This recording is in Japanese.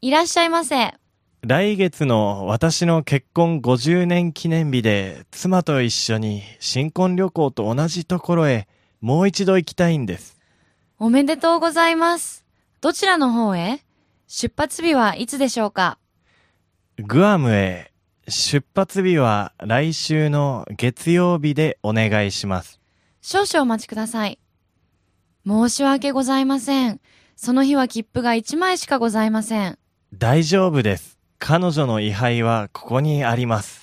いらっしゃいませ。 来月の私の結婚50年記念日で妻と一緒に新婚旅行と同じところへもう一度行きたいんです。 おめでとうございます。どちらの方へ？出発日はいつでしょうか？ グアムへ。出発日は来週の月曜日でお願いします。 少々お待ちください。申し訳ございません。その日は切符が1枚しかございません。 大丈夫です。彼女の位牌はここにあります。